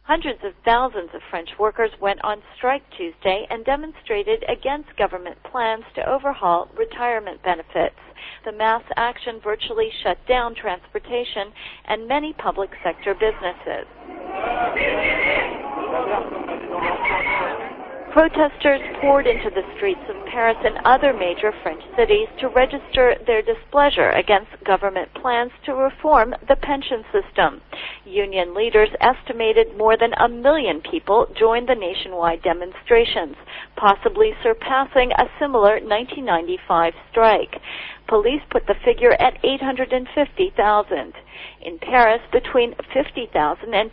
Hundreds of thousands of French workers went on strike Tuesday and demonstrated against government plans to overhaul retirement benefits. The mass action virtually shut down transportation and many public sector businesses. Protesters poured into the streets of Paris and other major French cities to register their displeasure against government plans to reform the pension system. Union leaders estimated more than 1 million people joined the nationwide demonstrations, possibly surpassing a similar 1995 strike. Police put the figure at 850,000. In Paris, between 50,000 and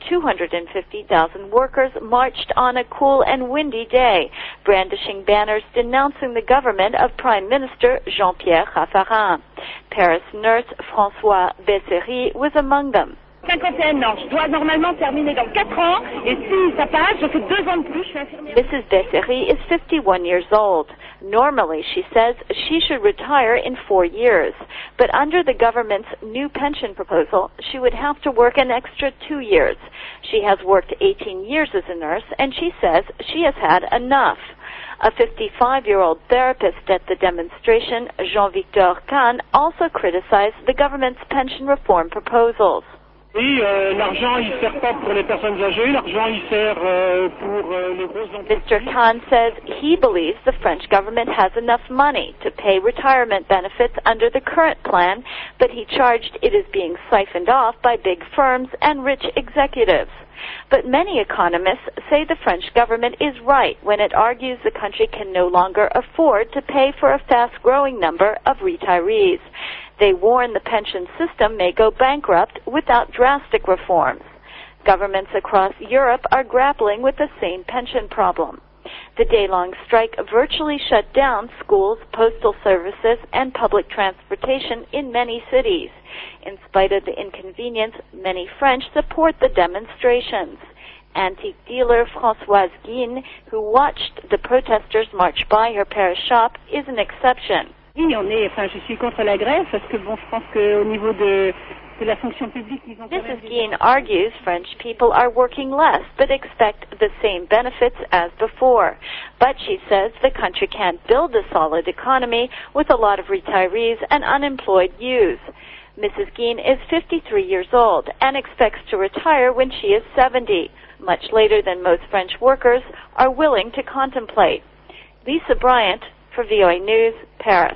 250,000 workers marched on a cool and windy day, brandishing banners denouncing the government of Prime Minister Jean-Pierre Raffarin. Paris nurse Françoise Bessery was among them. 51 ans. Je dois normalement terminer dans 4 ans, et si ça passe, je fais 2 ans de plus, je suis infirmière. Mrs. Bessery is 51 years old. Normally, she says, she should retire in 4 years. But under the government's new pension proposal, she would have to work an extra 2 years. She has worked 18 years as a nurse, and she says she has had enough. A 55-year-old therapist at the demonstration, Jean-Victor Kahn, also criticized the government's pension reform proposals. Oui, l'argent, il sert pas pour les personnes âgées, l'argent, il sert pour les grosses entreprises. Mr. Khan says he believes the French government has enough money to pay retirement benefits under the current plan, but he charged it is being siphoned off by big firms and rich executives. But many economists say the French government is right when it argues the country can no longer afford to pay for a fast-growing number of retirees. They warn the pension system may go bankrupt without drastic reforms. Governments across Europe are grappling with the same pension problem. The day-long strike virtually shut down schools, postal services, and public transportation in many cities. In spite of the inconvenience, many French support the demonstrations. Antique dealer Françoise Guine, who watched the protesters march by her Paris shop, is an exception. Oui, je suis contre la grève parce que bon, je pense qu'au niveau de la fonction publique, ils ont. Mrs. Guine argues French people are working less but expect the same benefits as before. But she says the country can't build a solid economy with a lot of retirees and unemployed youth. Mrs. Guine is 53 years old and expects to retire when she is 70, much later than most French workers are willing to contemplate. Lisa Bryant for VOA News, Paris.